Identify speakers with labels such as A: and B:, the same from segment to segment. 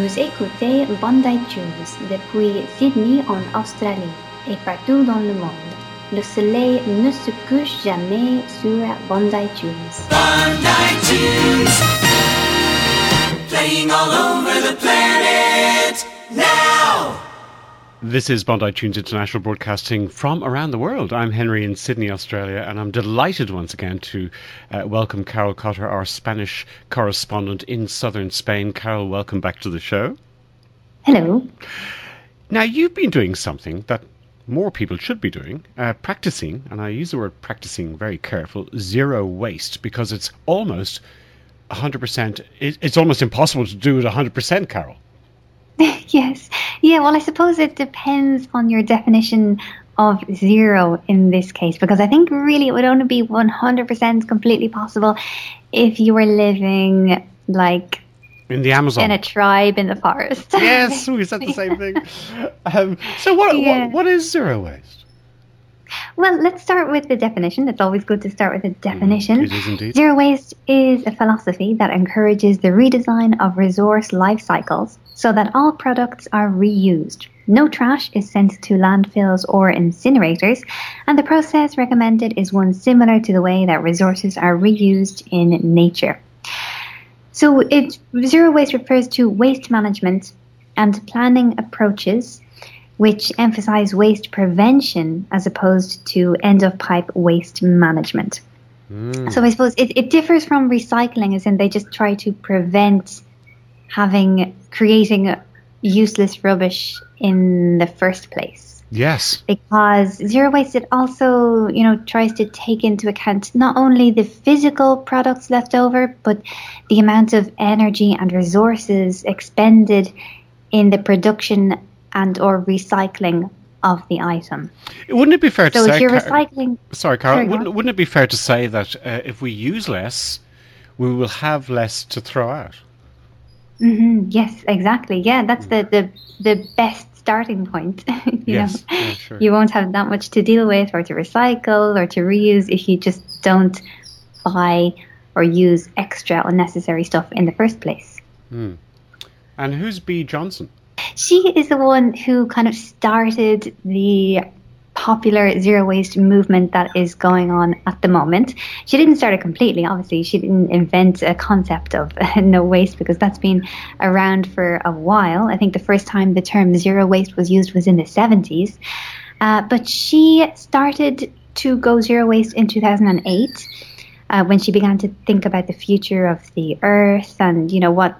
A: Vous écoutez Bondi Tunes depuis Sydney en Australie et partout dans le monde. Le soleil ne se couche jamais sur Bondi Tunes.
B: Bondi Tunes, playing all over the planet now.
C: This is Bondi Tunes International broadcasting from around the world. I'm Henry in Sydney, Australia, and I'm delighted once again to welcome Carol Cotter, our Spanish correspondent in southern Spain. Carol, welcome back to the show.
A: Hello.
C: Now, you've been doing something that more people should be doing, practicing, and I use the word practicing very careful, zero waste, because it's almost 100%, it's almost impossible to do it 100%, Carol.
A: Yes. Yeah, well, I suppose it depends on your definition of zero in this case, because I think really it would only be 100% completely possible if you were living like
C: in the Amazon,
A: in a tribe in the forest.
C: Yes, we said the same thing. So what is zero waste?
A: Well, let's start with the definition. It's always good to start with a definition.
C: It is indeed.
A: Zero waste is a philosophy that encourages the redesign of resource life cycles so that all products are reused. No trash is sent to landfills or incinerators, and the process recommended is one similar to the way that resources are reused in nature. So zero waste refers to waste management and planning approaches which emphasize waste prevention as opposed to end-of-pipe waste management. So I suppose it differs from recycling, as in they just try to prevent creating useless rubbish in the first place.
C: Yes.
A: Because zero waste, it also, tries to take into account not only the physical products left over, but the amount of energy and resources expended in the production and or recycling of the item.
C: Wouldn't it be fair to say...
A: So if you're recycling...
C: Sorry, Carol. Wouldn't it be fair to say that if we use less, we will have less to throw out?
A: Mm-hmm. Yes, exactly. Yeah, that's the best starting point.
C: Yes, yeah, sure.
A: You won't have that much to deal with or to recycle or to reuse if you just don't buy or use extra unnecessary stuff in the first place.
C: And who's Bea Johnson?
A: She is the one who kind of started the popular zero waste movement that is going on at the moment. She didn't start it completely, obviously. She didn't invent a concept of no waste, because that's been around for a while. I think the first time the term zero waste was used was in the 70s. But she started to go zero waste in 2008. When she began to think about the future of the earth and, what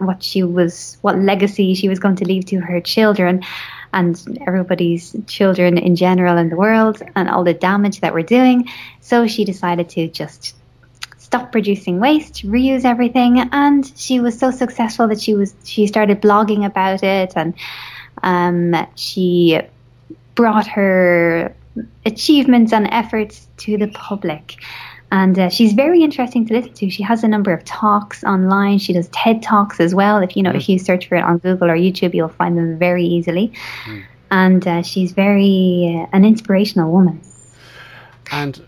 A: legacy she was going to leave to her children and everybody's children in general in the world and all the damage that we're doing. So she decided to just stop producing waste, reuse everything. And she was so successful that she started blogging about it, and she brought her achievements and efforts to the public. And she's very interesting to listen to. She has a number of talks online. She does TED Talks as well. If you search for it on Google or YouTube, you'll find them very easily. And she's an inspirational woman.
C: And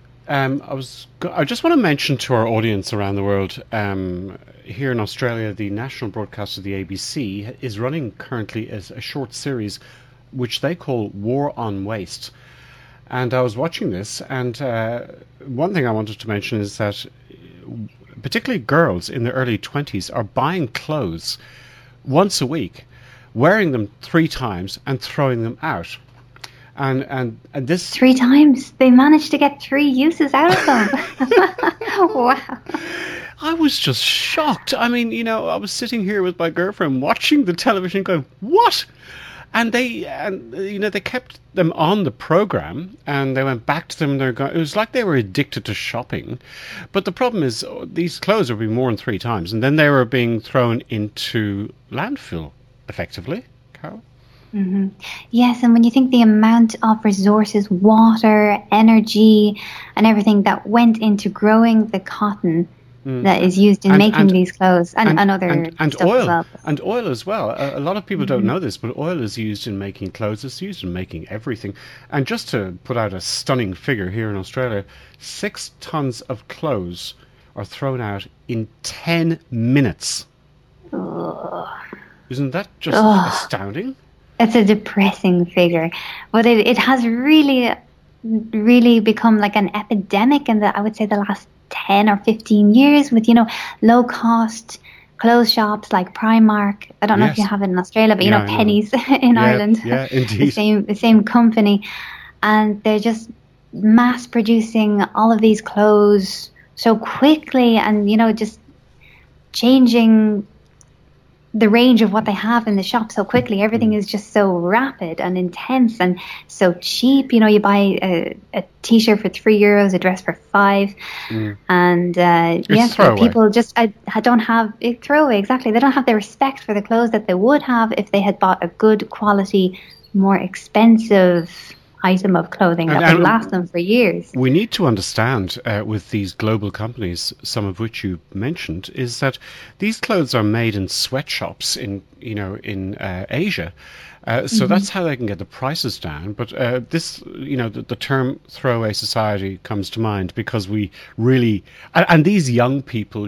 C: I just want to mention to our audience around the world, here in Australia, the national broadcaster, the ABC, is running currently as a short series which they call War on Waste. And I was watching this, and one thing I wanted to mention is that particularly girls in their early 20s are buying clothes once a week, wearing them 3 times and throwing them out. And this...
A: 3 times? They managed to get 3 uses out of them. Wow.
C: I was just shocked. I mean, I was sitting here with my girlfriend watching the television going, what? And they kept them on the program, and they went back to them. It was like they were addicted to shopping. But the problem is, these clothes were being worn 3 times, and then they were being thrown into landfill, effectively. Carol?
A: Mm-hmm. Yes, and when you think the amount of resources, water, energy, and everything that went into growing the cotton that is used in making these clothes and other stuff
C: oil
A: as well.
C: And oil as well. A lot of people don't know this, but oil is used in making clothes. It's used in making everything. And just to put out a stunning figure here in Australia, 6 tons of clothes are thrown out in 10 minutes.
A: Ugh.
C: Isn't that just astounding?
A: It's a depressing figure, but it has really become like an epidemic in I would say the last 10 or 15 years with, low cost clothes shops like Primark. I don't know if you have it in Australia, but Pennies in Ireland.
C: Yeah, indeed.
A: The same company. And they're just mass producing all of these clothes so quickly and, just changing the range of what they have in the shop so quickly. Everything is just so rapid and intense and so cheap. You buy a t-shirt for €3, a dress for €5, and so people just I don't have it throwaway. Exactly, they don't have the respect for the clothes that they would have if they had bought a good quality, more expensive item of clothing that would last them for years.
C: We need to understand with these global companies, some of which you mentioned, is that these clothes are made in sweatshops in Asia. So that's how they can get the prices down. But the term throwaway society comes to mind because we really, and these young people,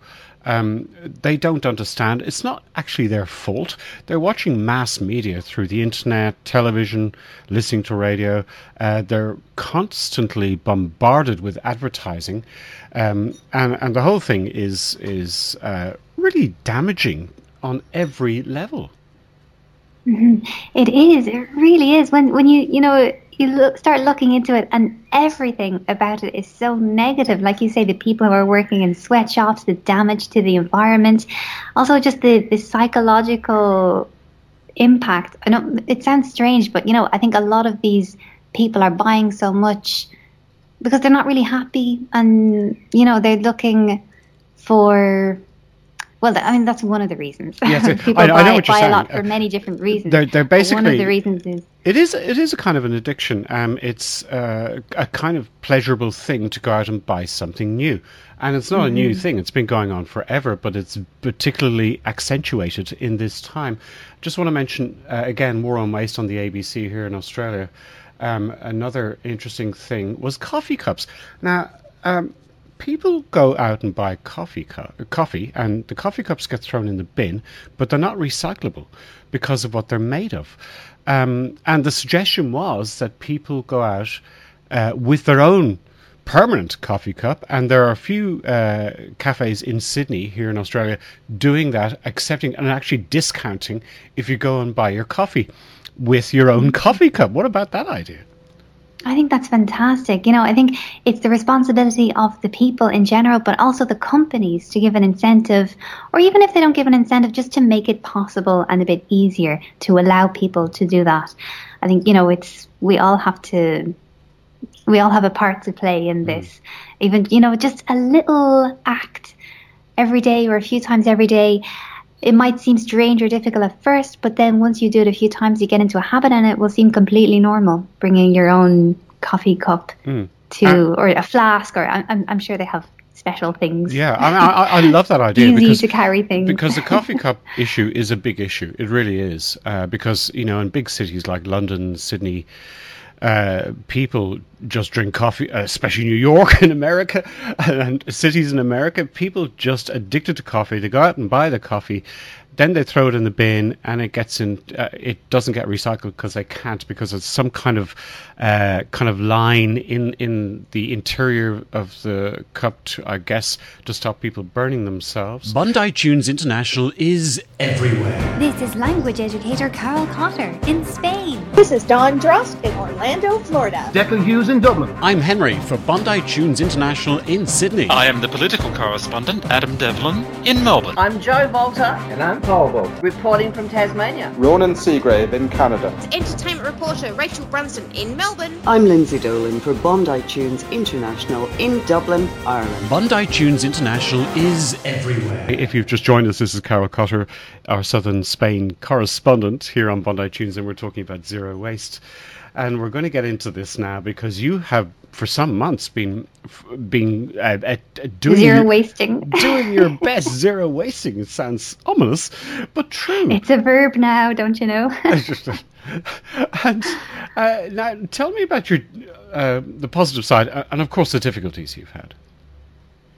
C: they don't understand. It's not actually their fault. They're watching mass media through the internet, television, listening to radio. They're constantly bombarded with advertising, and the whole thing is really damaging on every level.
A: Mm-hmm. It is. It really is. When you start looking into it, and everything about it is so negative. Like you say, the people who are working in sweatshops, the damage to the environment, also just the psychological impact. I know it sounds strange, but I think a lot of these people are buying so much because they're not really happy, and they're looking for. Well, that's one of the reasons. Yes, people
C: I know what you're
A: buy
C: saying.
A: A lot for many different reasons.
C: They're basically
A: one of the reasons is
C: it is a kind of an addiction. It's a kind of pleasurable thing to go out and buy something new, and it's not a new thing. It's been going on forever, but it's particularly accentuated in this time. Just want to mention again, War on Waste on the ABC here in Australia. Another interesting thing was coffee cups. Now. People go out and buy coffee, and the coffee cups get thrown in the bin, but they're not recyclable because of what they're made of. And the suggestion was that people go out with their own permanent coffee cup, and there are a few cafes in Sydney, here in Australia, doing that, accepting and actually discounting if you go and buy your coffee with your own coffee cup. What about that idea?
A: I think that's fantastic. I think it's the responsibility of the people in general, but also the companies to give an incentive, or even if they don't give an incentive, just to make it possible and a bit easier to allow people to do that. I think, we all have a part to play in this. Even, just a little act every day or a few times every day. It might seem strange or difficult at first, but then once you do it a few times, you get into a habit and it will seem completely normal, bringing your own coffee cup or a flask, or I'm sure they have special things.
C: Yeah, I love that idea.
A: Easy to carry things.
C: Because the coffee cup issue is a big issue. It really is. Because, in big cities like London, Sydney, people just drink coffee, especially New York in America and cities in America. People just addicted to coffee. They go out and buy the coffee, then they throw it in the bin, and it gets in. It doesn't get recycled because they can't, because it's some kind of line in the interior of the cup to stop people burning themselves.
D: Bondi Tunes International is everywhere.
E: This is language educator Carol Cotter in Spain.
F: This is Dawn Drost in Orlando, Florida.
G: Declan Hughes in Dublin.
D: I'm Henry for Bondi Tunes International in Sydney.
H: I am the political correspondent Adam Devlin in Melbourne.
I: I'm Joe Volta.
G: And I'm Paul Volta.
I: Reporting from Tasmania.
J: Ronan Seagrave in Canada.
K: Entertainment reporter Rachel Branston in Melbourne.
L: I'm Lindsay Dolan for Bondi Tunes International in Dublin, Ireland.
D: Bondi Tunes International is everywhere.
C: If you've just joined us, this is Carol Cotter, our Southern Spain correspondent here on Bondi Tunes, and we're talking about zero waste. And we're going to get into this now because you have, for some months, been doing
A: zero wasting,
C: doing your best. Zero wasting. It sounds ominous, but true.
A: It's a verb now, don't you know?
C: And now, tell me about your the positive side, and of course the difficulties you've had.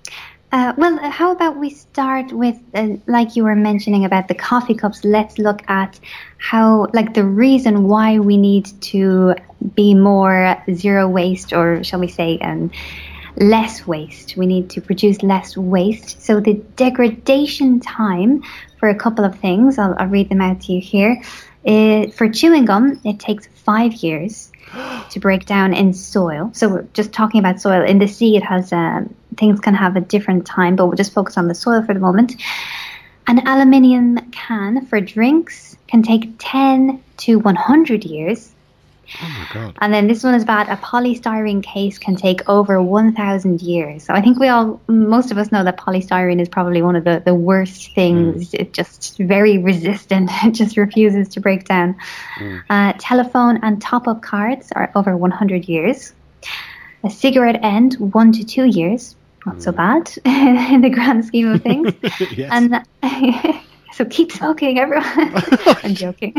A: Well, how about we start with, like you were mentioning about the coffee cups, let's look at how, like, the reason why we need to be more zero waste, or shall we say, less waste. We need to produce less waste. So the degradation time for a couple of things, I'll read them out to you here. For chewing gum, it takes 5 years to break down in soil. So we're just talking about soil. In the sea, it has things can have a different time, but we'll just focus on the soil for the moment. An aluminium can for drinks can take 10 to 100 years.
C: Oh my God.
A: And then this one is bad. A polystyrene case can take over 1,000 years. So I think most of us know that polystyrene is probably one of the worst things. It's just very resistant. It just refuses to break down. Telephone and top-up cards are over 100 years. A cigarette end, 1 to 2 years. Not so bad in the grand scheme of things.
C: Yes.
A: And so keep smoking, everyone. I'm joking.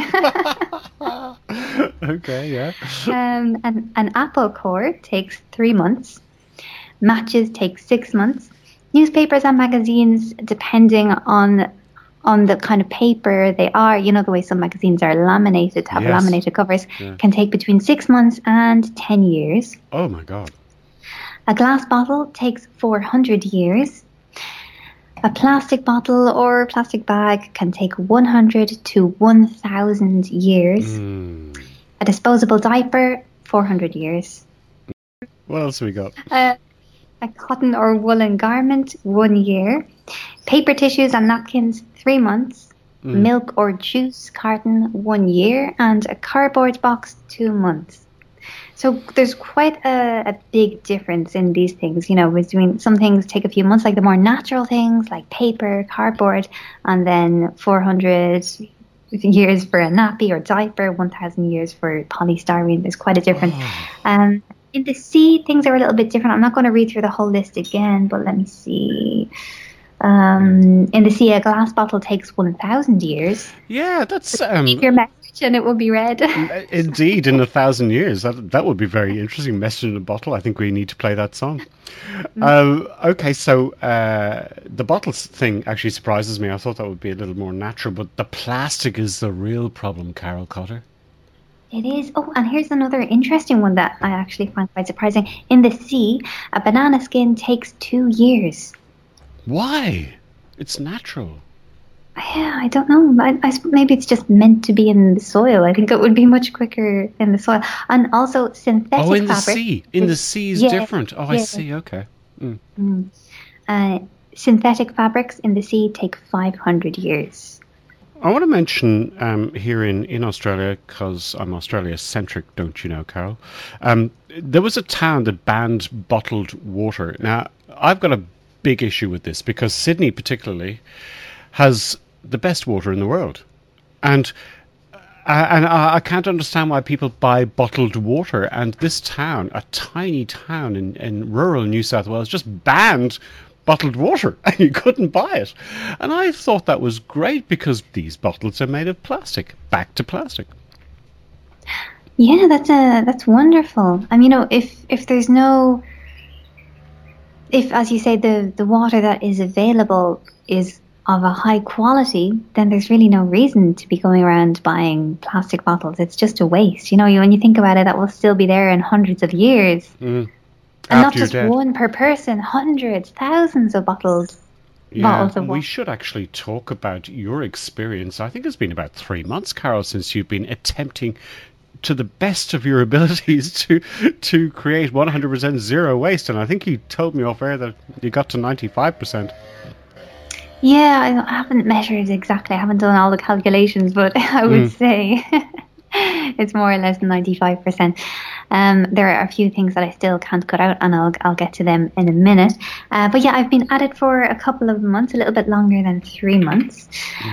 C: Okay, yeah.
A: An Apple core takes 3 months. Matches take 6 months. Newspapers and magazines, depending on the kind of paper they are, the way some magazines are laminated, have laminated covers, can take between 6 months and 10 years.
C: Oh my God.
A: A glass bottle takes 400 years. A plastic bottle or plastic bag can take 100 to 1,000 years. A disposable diaper, 400 years.
C: What else have we got?
A: A cotton or woolen garment, 1 year. Paper tissues and napkins, 3 months. Milk or juice carton, 1 year. And a cardboard box, 2 months. So there's quite a big difference in these things, between some things take a few months, like the more natural things, like paper, cardboard, and then 400 years for a nappy or diaper, 1,000 years for polystyrene. There's quite a difference. In the sea, things are a little bit different. I'm not going to read through the whole list again, but let me see. In the sea, a glass bottle takes 1,000 years.
C: Yeah, that's
A: your message, and it will be read.
C: Indeed, in 1,000 years, that would be very interesting. Message in a bottle. I think we need to play that song. Okay, so the bottles thing actually surprises me. I thought that would be a little more natural, but the plastic is the real problem, Carol Cotter.
A: It is. Oh, and here's another interesting one that I actually find quite surprising. In the sea, a banana skin takes 2 years.
C: Why? It's natural.
A: Yeah, I don't know. I maybe it's just meant to be in the soil. I think it would be much quicker in the soil. And also synthetic fabric.
C: Oh, in the sea. In the sea is different. Oh, I see. Okay.
A: Synthetic fabrics in the sea take 500 years.
C: I want to mention here in Australia, because I'm Australia-centric, don't you know, Carol? There was a town that banned bottled water. Now, I've got a big issue with this because Sydney particularly has the best water in the world. And I can't understand why people buy bottled water. And this town, a tiny town in rural New South Wales, just banned bottled water, and you couldn't buy it. And I thought that was great because these bottles are made of plastic. Back to plastic.
A: Yeah, that's wonderful. I mean, if there's no, if, as you say, the water that is available is of a high quality, then there's really no reason to be going around buying plastic bottles. It's just a waste. When you think about it, that will still be there in hundreds of years. And not just one per person, hundreds, thousands of bottles. Bottles of water.
C: We should actually talk about your experience. I think it's been about 3 months, Carol, since you've been attempting to the best of your abilities to create 100% zero waste. And I think you told me off air that you got to 95%.
A: Yeah, I haven't measured exactly. I haven't done all the calculations, but I would say it's more or less 95%. There are a few things that I still can't cut out, and I'll get to them in a minute. But yeah, I've been at it for a couple of months, a little bit longer than 3 months.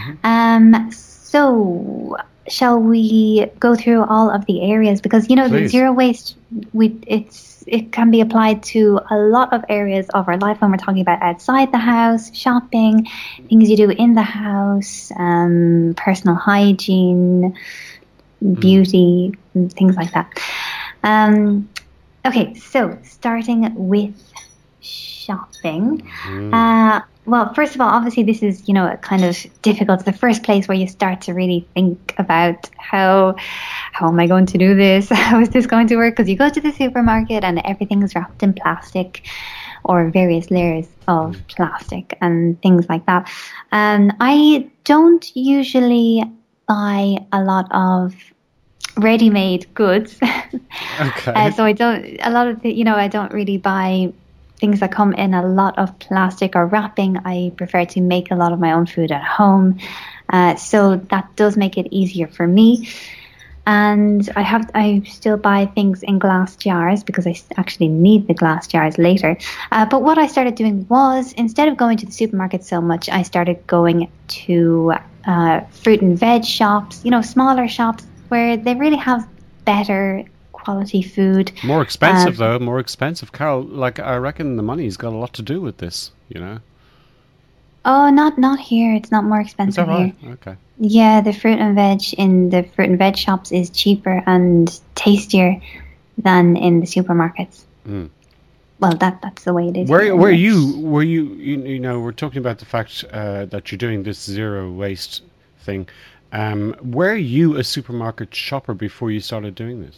A: So shall we go through all of the areas? Because the zero waste, it can be applied to a lot of areas of our life when we're talking about outside the house, shopping, things you do in the house, personal hygiene, beauty, things like that. Okay, so starting with shopping. Well, first of all, obviously this is, kind of difficult. It's the first place where you start to really think about how am I going to do this? How is this going to work? Because you go to the supermarket and everything is wrapped in plastic or various layers of plastic and things like that. I don't usually buy a lot of ready-made goods.
C: Okay.
A: So I don't really buy things that come in a lot of plastic or wrapping. I prefer to make a lot of my own food at home. So that does make it easier for me. And I still buy things in glass jars because I actually need the glass jars later. But what I started doing was, instead of going to the supermarket so much, I started going to fruit and veg shops, smaller shops where they really have better quality food.
C: More expensive though, more expensive. Carol, like, I reckon the money's got a lot to do with this,
A: Oh, not here. It's not more expensive
C: Is that right?
A: here.
C: Okay.
A: Yeah, the fruit and veg in the fruit and veg shops is cheaper and tastier than in the supermarkets.
C: Mm.
A: Well, that's the way it is.
C: Were you we're talking about the fact that you're doing this zero waste thing. Were you a supermarket shopper before you started doing this?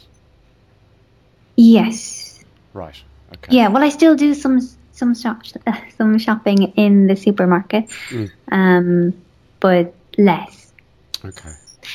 A: Yes.
C: Right. Okay.
A: Yeah. Well, I still do some shopping in the supermarket, but less.
C: Okay.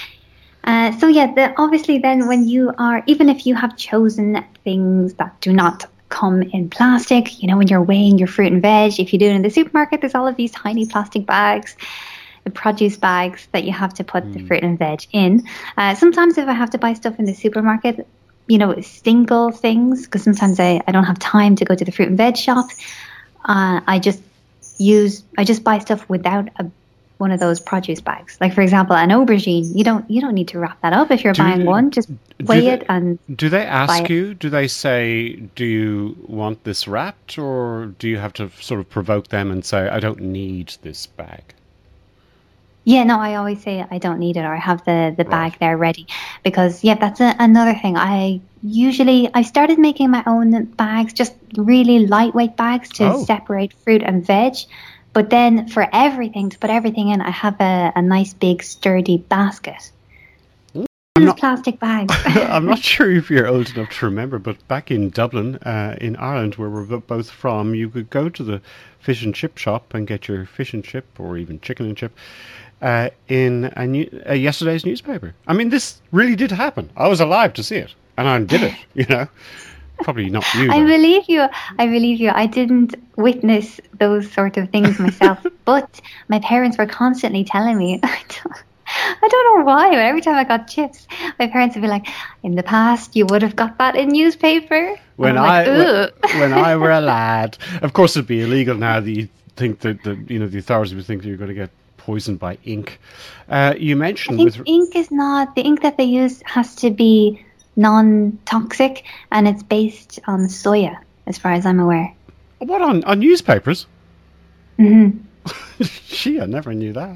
A: So yeah, obviously then even if you have chosen things that do not come in plastic, when you're weighing your fruit and veg, if you do it in the supermarket, there's all of these tiny plastic bags, the produce bags that you have to put the fruit and veg in. Sometimes if I have to buy stuff in the supermarket, single things, because sometimes I don't have time to go to the fruit and veg shop. I just buy stuff without one of those produce bags. Like, for example, an aubergine, you don't need to wrap that up if you're buying one. Just weigh it and
C: do they ask you? Do they say, do you want this wrapped, or do you have to sort of provoke them and say, I don't need this bag?
A: Yeah, no, I always say I don't need it, or I have the bag there ready, because that's another thing. I started making my own bags, just really lightweight bags to separate fruit and veg. But then for everything, to put everything in, I have a nice big sturdy basket. Plastic bags.
C: I'm not sure if you're old enough to remember, but back in Dublin, in Ireland, where we're both from, you could go to the fish and chip shop and get your fish and chip, or even chicken and chip, in yesterday's newspaper. I mean, this really did happen. I was alive to see it, and I did it. Probably not you.
A: I believe you. I didn't witness those sort of things myself, but my parents were constantly telling me. I don't know why, but every time I got chips, my parents would be like, in the past, you would have got that in newspaper.
C: When I were a lad. Of course, it'd be illegal now that you think that the authorities would think that you're going to get poisoned by ink. You mentioned...
A: I think ink is not... The ink that they use has to be non-toxic, and it's based on soya, as far as I'm aware.
C: What, on newspapers?
A: Mm-hmm.
C: Gee, I never knew that.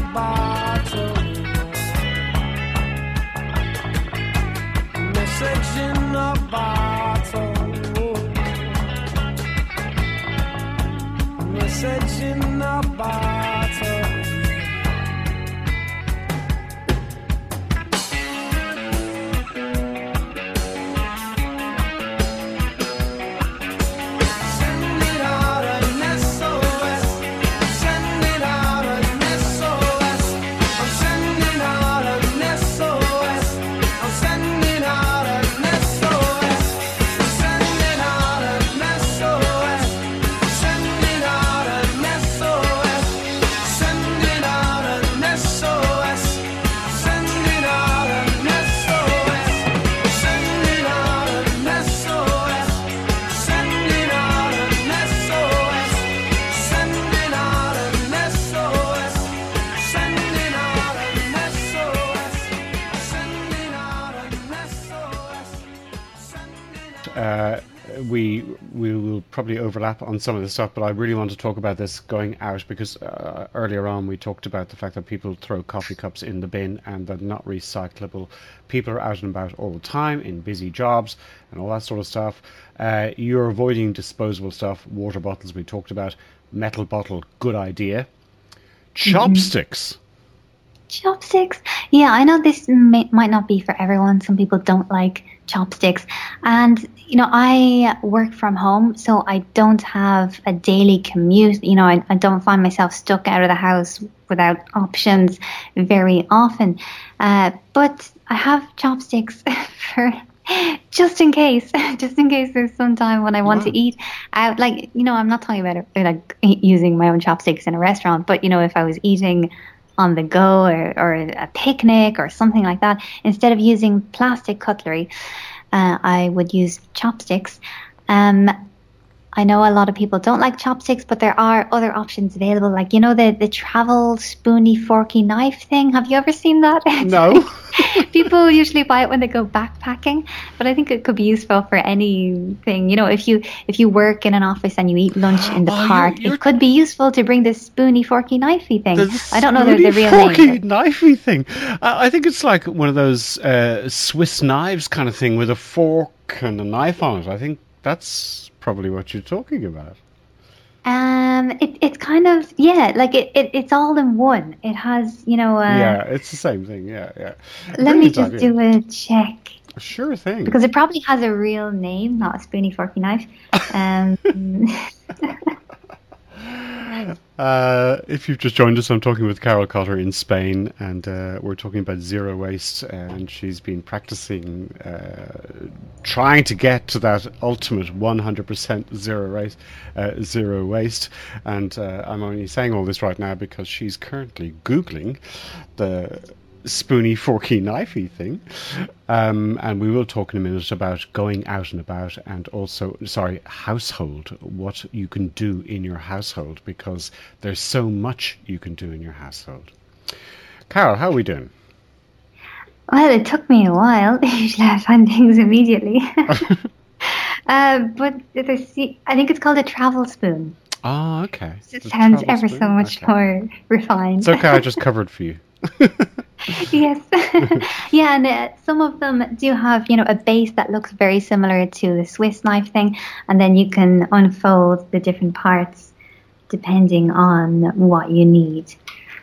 M: bottle. Message in a bottle. Message in a bottle.
C: We will probably overlap on some of the stuff, but I really want to talk about this going out because earlier on we talked about the fact that people throw coffee cups in the bin and they're not recyclable. People are out and about all the time in busy jobs and all that sort of stuff. You're avoiding disposable stuff. Water bottles we talked about. Metal bottle, good idea. Chopsticks.
A: Chopsticks. Yeah, I know this might not be for everyone. Some people don't like chopsticks. And, you know, I work from home, so I don't have a daily commute. You know, I don't find myself stuck out of the house without options very often. But I have chopsticks for just in case there's some time when I want to eat out. Like, you know, I'm not talking about it, like using my own chopsticks in a restaurant, but, you know, if I was eating on the go or a picnic or something like that, instead of using plastic cutlery, I would use chopsticks. I know a lot of people don't like chopsticks, but there are other options available. Like, you know, the travel spoony forky knife thing. Have you ever seen that?
C: No.
A: People usually buy it when they go backpacking, but I think it could be useful for anything. You know, if you work in an office and you eat lunch in the park, it could be useful to bring this spoony forky knifey thing. I don't know the real name.
C: Forky knifey thing. I think it's like one of those Swiss knives kind of thing with a fork and a knife on it. I think that's probably what you're talking about.
A: It's kind of, yeah, like it's all in one. It has, you know.
C: Yeah, it's the same thing. Yeah.
A: Let me just do a check.
C: Sure thing.
A: Because it probably has a real name, not a spoony forky knife.
C: If you've just joined us, I'm talking with Carol Cotter in Spain, and we're talking about zero waste, and she's been practicing trying to get to that ultimate 100% zero waste, and I'm only saying all this right now because she's currently Googling the spoony forky knifey thing, and we will talk in a minute about going out and about, and also household, what you can do in your household, because there's so much you can do in your household. Carol, how are we doing?
A: Well, it took me a while. Usually I find things immediately. But I think it's called a travel spoon.
C: Oh, okay.
A: It sounds ever so much more refined.
C: It's okay, I just covered for you.
A: Yes. Yeah, and some of them do have, you know, a base that looks very similar to the Swiss knife thing, and then you can unfold the different parts depending on what you need.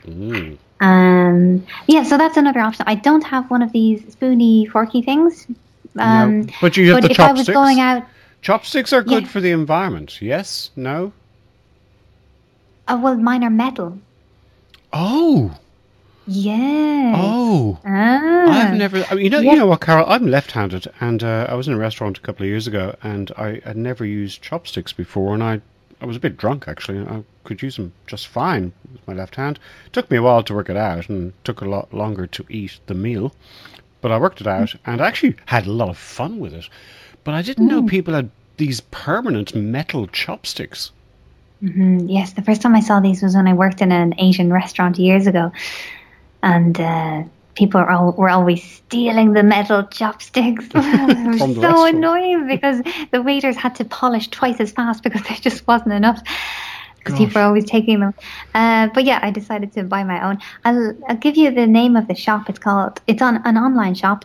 A: Yeah, so that's another option. I don't have one of these spoony forky things.
C: No, but you have the chopsticks.
A: If I was going out,
C: chopsticks are good for the environment. Yes? No?
A: Well, mine are metal.
C: Oh.
A: Yes.
C: Oh. I've never. I mean, you know what, Carol? I'm left-handed, and I was in a restaurant a couple of years ago, and I had never used chopsticks before, and I was a bit drunk actually. I could use them just fine with my left hand. It took me a while to work it out, and took a lot longer to eat the meal, but I worked it out, and I actually had a lot of fun with it. But I didn't know people had these permanent metal chopsticks.
A: Mm-hmm. Yes, the first time I saw these was when I worked in an Asian restaurant years ago. And people were always stealing the metal chopsticks. It was so annoying because the waiters had to polish twice as fast because there just wasn't enough. because people are always taking them. But yeah, I decided to buy my own. I'll give you the name of the shop. It's on an online shop,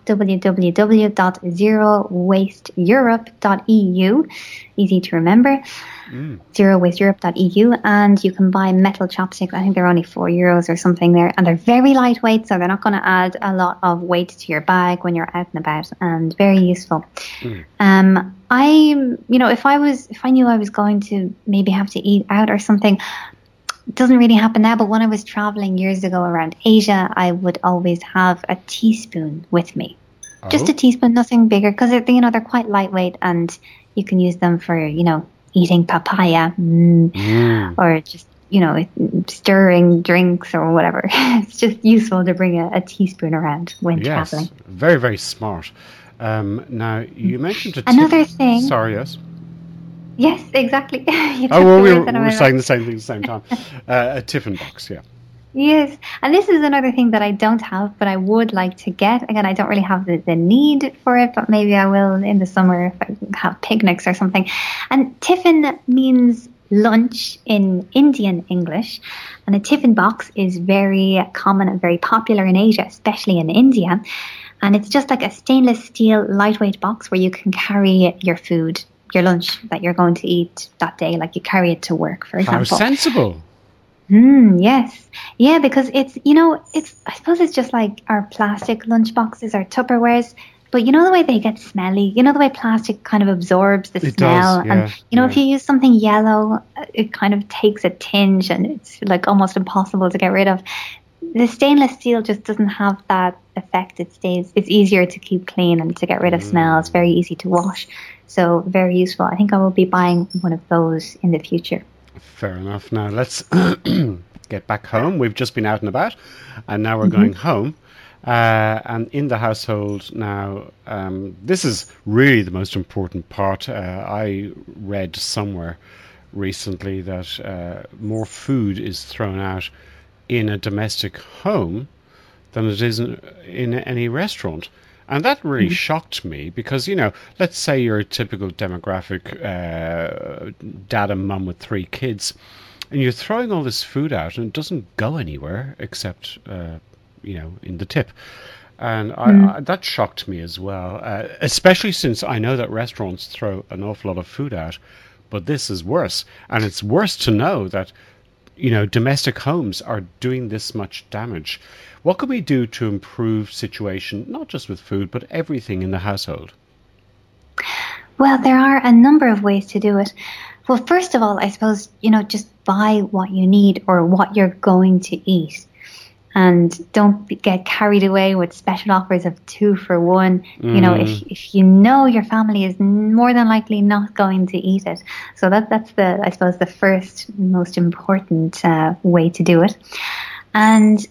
A: www.zerowasteeurope.eu. Easy to remember. Zerowasteeurope.eu, and you can buy metal chopsticks. I think they're only €4 or something there, and they're very lightweight, so they're not going to add a lot of weight to your bag when you're out and about, and very useful. If I knew I was going to maybe have to eat out or something, it doesn't really happen now, but when I was traveling years ago around Asia, I would always have a teaspoon with me. Just a teaspoon, nothing bigger, because they're quite lightweight, and you can use them for, eating papaya or just, stirring drinks or whatever. It's just useful to bring a teaspoon around when traveling.
C: Very, very smart. Now, you mentioned
A: another thing.
C: Sorry, yes?
A: Yes, exactly.
C: We were saying the same thing at the same time. A tiffin box, yeah.
A: Yes, and this is another thing that I don't have, but I would like to get. Again, I don't really have the need for it, but maybe I will in the summer if I have picnics or something. And tiffin means lunch in Indian English, and a tiffin box is very common and very popular in Asia, especially in India. And it's just like a stainless steel lightweight box where you can carry your food, your lunch that you're going to eat that day, like you carry it to work, for example.
C: How sensible.
A: Yes. Yeah, because I suppose it's just like our plastic lunch boxes, our Tupperwares, but the way they get smelly, the way plastic kind of absorbs the smell.
C: Does, yeah,
A: and, if you use something yellow, it kind of takes a tinge and it's like almost impossible to get rid of. The stainless steel just doesn't have that effect. It's easier to keep clean and to get rid of smell. It's very easy to wash. So very useful. I think I will be buying one of those in the future.
C: Fair enough. Now let's get back home. We've just been out and about, and now we're going home. And in the household now, this is really the most important part. I read somewhere recently that more food is thrown out in a domestic home than it is in any restaurant. And that really shocked me because, let's say you're a typical demographic dad and mum with 3 kids, and you're throwing all this food out and it doesn't go anywhere except, in the tip. And that shocked me as well, especially since I know that restaurants throw an awful lot of food out, but this is worse. And it's worse to know that, domestic homes are doing this much damage. What can we do to improve situation, not just with food, but everything in the household?
A: Well, there are a number of ways to do it. Well, first of all, I suppose, just buy what you need or what you're going to eat. And don't get carried away with special offers of 2 for 1. If your family is more than likely not going to eat it. So that's I suppose the first most important way to do it. And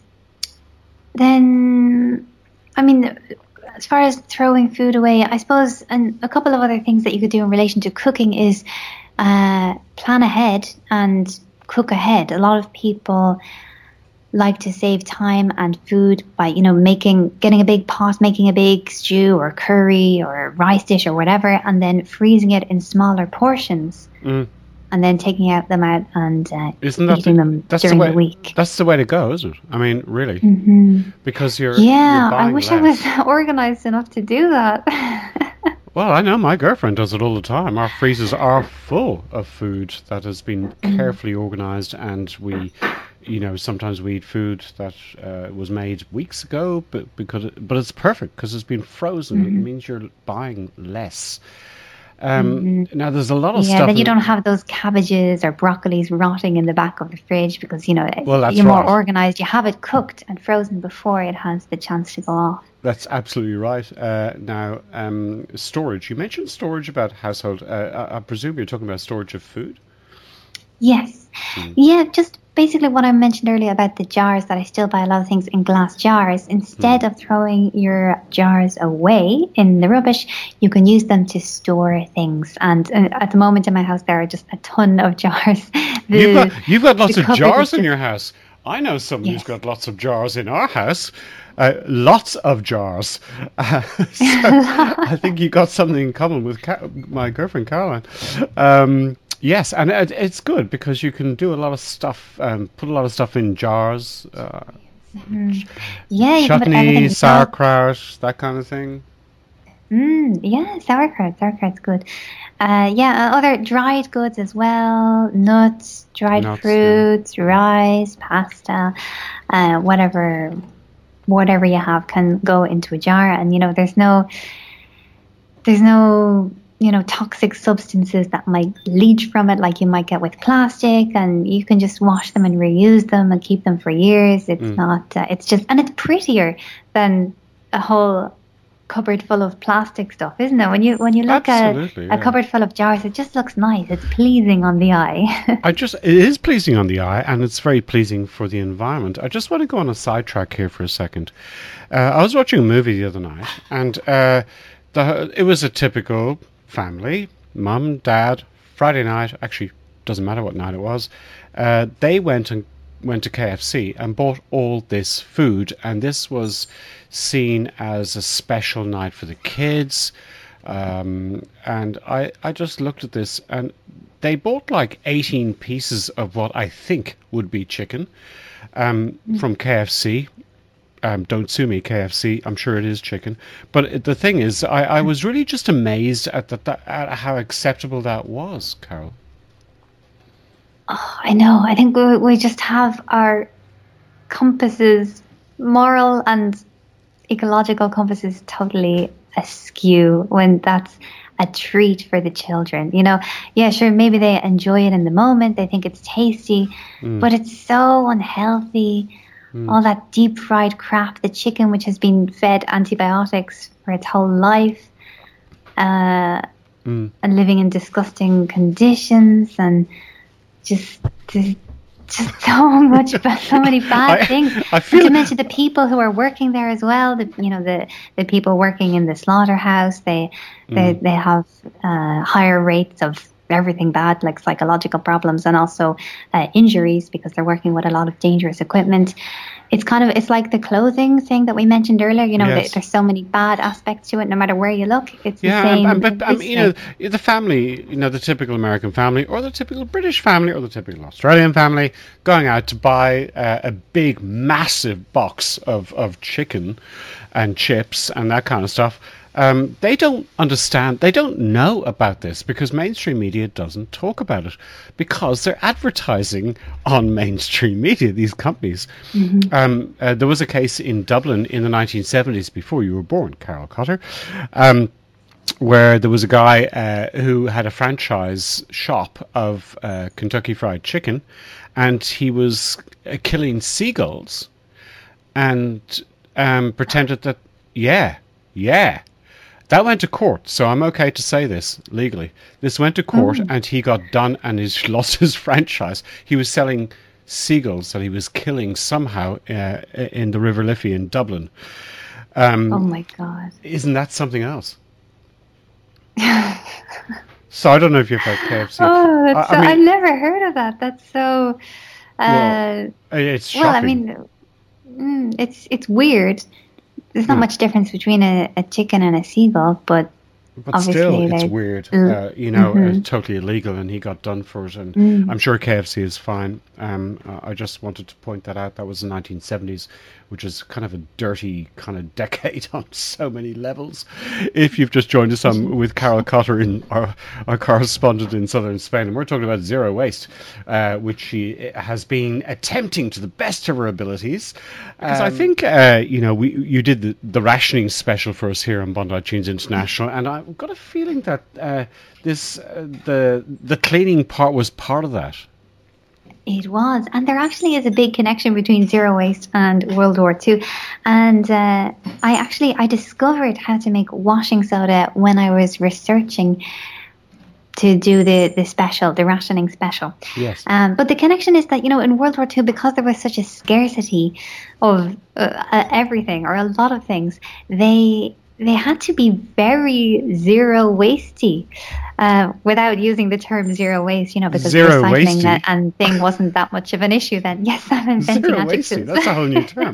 A: then, as far as throwing food away, I suppose, and a couple of other things that you could do in relation to cooking is plan ahead and cook ahead. A lot of people like to save time and food by, getting a big pot, making a big stew or curry or rice dish or whatever, and then freezing it in smaller portions. And then taking them out and eating them during the week.
C: That's the way to go, isn't it? Really. Because you're
A: I wish I was organised enough to do that.
C: Well, I know my girlfriend does it all the time. Our freezers are full of food that has been carefully organised, and we, sometimes we eat food that was made weeks ago, but it's perfect because it's been frozen. It means you're buying less. Now there's a lot of stuff.
A: Yeah, then you don't have those cabbages or broccolis rotting in the back of the fridge because,
C: that's
A: you're more organised. You have it cooked and frozen before it has the chance to go off.
C: That's absolutely right. Now, storage. You mentioned storage about household. I presume you're talking about storage of food?
A: Yes. Yeah, just basically what I mentioned earlier about the jars, that I still buy a lot of things in glass jars. Instead of throwing your jars away in the rubbish, you can use them to store things. And at the moment in my house, there are just a ton of jars.
C: You've got lots of jars in your house. I know someone who's got lots of jars in our house. Lots of jars. So I think you got something in common with my girlfriend, Caroline. Yes, and it's good because you can do a lot of stuff, put a lot of stuff in jars.
A: Yeah, you can put
C: Chutney,
A: everything.
C: sauerkraut, that kind of thing.
A: Yeah, sauerkraut. Sauerkraut's good. Other dried goods as well. Nuts, dried fruits, rice, pasta, whatever you have can go into a jar. And there's no toxic substances that might leach from it, like you might get with plastic. And you can just wash them and reuse them and keep them for years. It's not. It's just, and it's prettier than a whole cupboard full of plastic stuff, isn't it? When you look at a cupboard full of jars, it just looks nice. It's pleasing on the eye.
C: It is pleasing on the eye, and it's very pleasing for the environment. I just want to go on a sidetrack here for a second. I was watching a movie the other night, and it was a typical family, mum, dad, Friday night. Actually, doesn't matter what night it was. They went to KFC and bought all this food, and this was seen as a special night for the kids. And I just looked at this, and they bought like 18 pieces of what I think would be chicken from KFC. Don't sue me, KFC. I'm sure it is chicken. But the thing is, I was really just amazed at how acceptable that was, Carol.
A: Oh, I know. I think we just have our compasses, moral and ecological compasses, totally askew when that's a treat for the children. Yeah, sure, maybe they enjoy it in the moment. They think it's tasty, but it's so unhealthy. All that deep fried crap, the chicken which has been fed antibiotics for its whole life, and living in disgusting conditions, and just so much, so many bad things. Not to mention the people who are working there as well. The people working in the slaughterhouse, they have higher rates of everything bad, like psychological problems, and also injuries, because they're working with a lot of dangerous equipment. It's like the clothing thing that we mentioned earlier.
C: Yes.
A: There's so many bad aspects to it. No matter where you look, it's the
C: same.
A: But
C: the family, the typical American family, or the typical British family, or the typical Australian family, going out to buy a big, massive box of chicken and chips and that kind of stuff. They don't understand, they don't know about this because mainstream media doesn't talk about it, because they're advertising on mainstream media, these companies. There was a case in Dublin in the 1970s, before you were born, Carol Cotter, where there was a guy who had a franchise shop of Kentucky Fried Chicken, and he was killing seagulls and pretended that, that went to court, so I'm okay to say this legally. This went to court, and he got done, and he lost his franchise. He was selling seagulls that he was killing somehow in the River Liffey in Dublin.
A: Oh my God!
C: Isn't that something else? So I don't know if you've had KFC.
A: Oh, I've never heard of that. That's so.
C: It's shocking.
A: Well, I mean, it's weird. There's not much difference between a chicken and a seagull, but
C: still, it's weird. Totally illegal, and he got done for it. And I'm sure KFC is fine. I just wanted to point that out. That was the 1970s, which is kind of a dirty kind of decade on so many levels. If you've just joined us, I'm with Carol Cotter, our correspondent in southern Spain, and we're talking about zero waste, which she has been attempting to the best of her abilities. Because I think you did the rationing special for us here on Bondi Tunes International, and I've got a feeling that the cleaning part was part of that.
A: It was, and there actually is a big connection between zero waste and World War II. And I discovered how to make washing soda when I was researching to do the special, the rationing special.
C: Yes.
A: But the connection is that, in World War II, because there was such a scarcity of everything, or a lot of things, they had to be very zero wastey, without using the term zero waste, because
C: zero
A: recycling
C: wastey.
A: And thing wasn't that much of an issue then. Yes, I'm inventing
C: zero
A: adjectives.
C: wastey. That's a whole new term.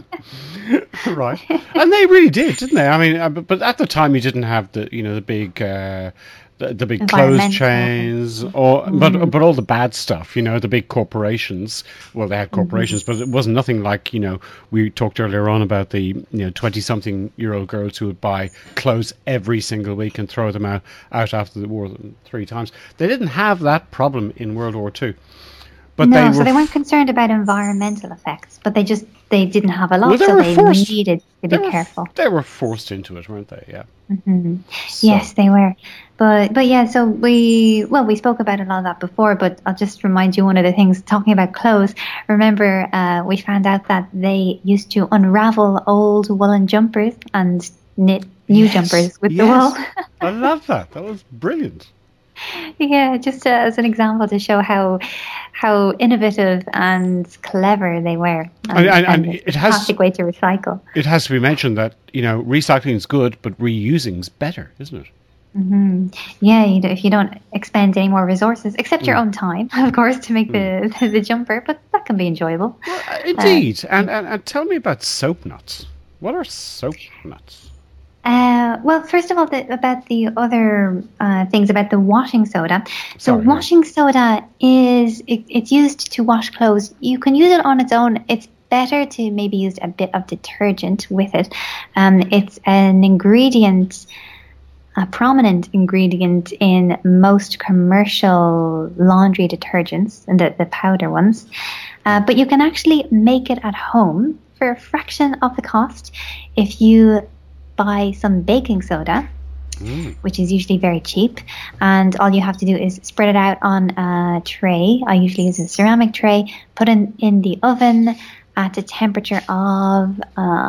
C: Right. And they really did, didn't they? I mean, but at the time you didn't have the big the big clothes chains, but all the bad stuff, the big corporations. Well, they had corporations, but it wasn't nothing like, we talked earlier on about the 20-something-year-old girls who would buy clothes every single week and throw them out after the war 3 times. They didn't have that problem in World War II. But
A: they weren't concerned about environmental effects, but they didn't have a lot, so they needed to be careful.
C: They were forced into it, weren't they? Yeah.
A: Mm-hmm. So. Yes, they were. But yeah, so we spoke about a lot of that before, but I'll just remind you one of the things, talking about clothes. Remember, we found out that they used to unravel old woolen jumpers and knit new jumpers with the wool.
C: I love that. That was brilliant.
A: Yeah, just as an example to show how innovative and clever they were. And it has a fantastic way to recycle.
C: It has to be mentioned that, recycling is good, but reusing is better, isn't it?
A: Mm-hmm. Yeah, if you don't expend any more resources, except your own time, of course, to make the jumper, but that can be enjoyable.
C: Well, indeed. And tell me about soap nuts. What are soap nuts?
A: Well, first of all, about the other things about the washing soda. So washing soda it's used to wash clothes. You can use it on its own. It's better to maybe use a bit of detergent with it. It's an ingredient, a prominent ingredient in most commercial laundry detergents, and the powder ones. But you can actually make it at home for a fraction of the cost if you buy some baking soda, which is usually very cheap, and all you have to do is spread it out on a tray. I usually use a ceramic tray, put it in the oven at a temperature of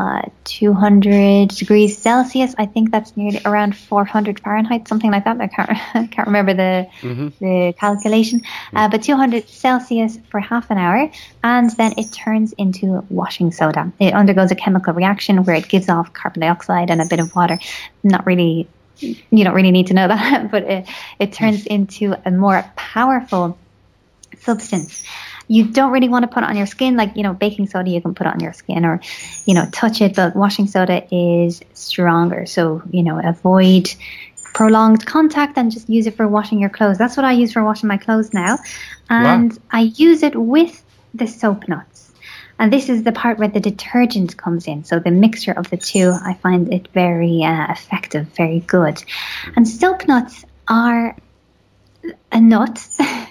A: 200 degrees Celsius. I think that's nearly around 400 Fahrenheit, something like that. I can't remember the calculation, but 200 Celsius for half an hour, and then it turns into washing soda. It undergoes a chemical reaction where it gives off carbon dioxide and a bit of water. You don't really need to know that, but it turns into a more powerful substance. You don't really want to put it on your skin, like, baking soda you can put it on your skin or, touch it, but washing soda is stronger. So, avoid prolonged contact and just use it for washing your clothes. That's what I use for washing my clothes now. And I use it with the soap nuts. And this is the part where the detergent comes in. So the mixture of the two, I find it very effective, very good. And soap nuts are a nut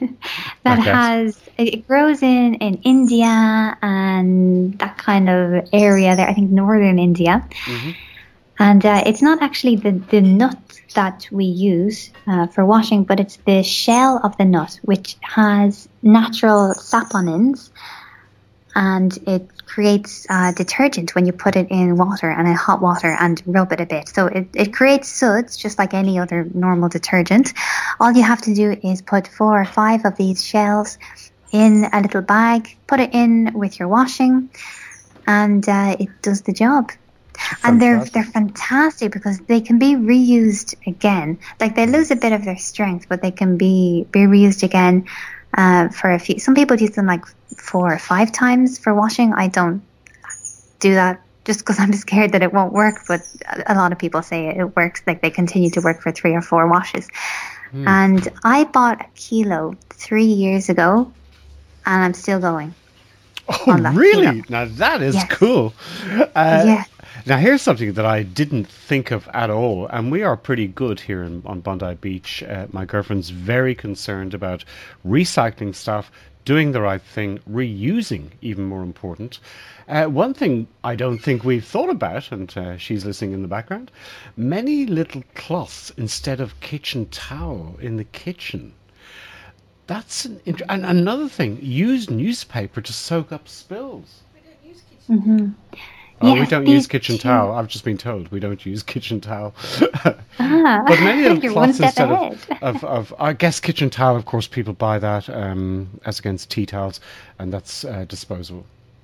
A: that it grows in India and that kind of area there, I think northern India. Mm-hmm. And it's not actually the nut that we use for washing, but it's the shell of the nut, which has natural saponins, and it creates detergent when you put it in water and in hot water and rub it a bit. So it creates suds just like any other normal detergent. All you have to do is put 4 or 5 of these shells in a little bag, put it in with your washing, and it does the job. And they're fantastic because they can be reused again. Like, they lose a bit of their strength, but they can be reused again for a few. Some people use them like 4 or 5 times for washing. I don't do that just because I'm scared that it won't work, but a lot of people say it works. Like, they continue to work for 3 or 4 washes. And I bought a kilo 3 years ago, and I'm still going.
C: Oh, really? Kilo. Now that is cool. Now here's something that I didn't think of at all, and we are pretty good here on Bondi Beach. My girlfriend's very concerned about recycling stuff, doing the right thing, reusing, even more important. One thing I don't think we've thought about, and she's listening in the background, many little cloths instead of kitchen towel in the kitchen. That's and another thing, use newspaper to soak up spills.
K: We don't use kitchen
A: towel.
C: Oh, yes, we don't use kitchen towel. I've just been told we don't use kitchen towel. But many little cloths instead of I guess kitchen towel, of course, people buy that as against tea towels, and that's disposable.